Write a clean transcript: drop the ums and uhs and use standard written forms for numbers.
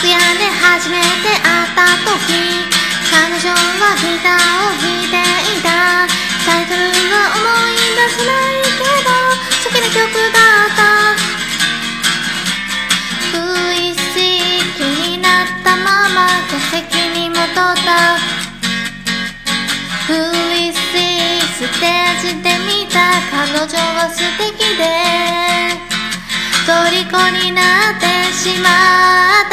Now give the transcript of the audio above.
楽屋で初めて会った時、彼女はギターを弾いていた。タイトルは思い出せないけど好きな曲だった。不意識になったまま座席に戻った。不意識ステージで見た彼女は素敵で虜になってしまった。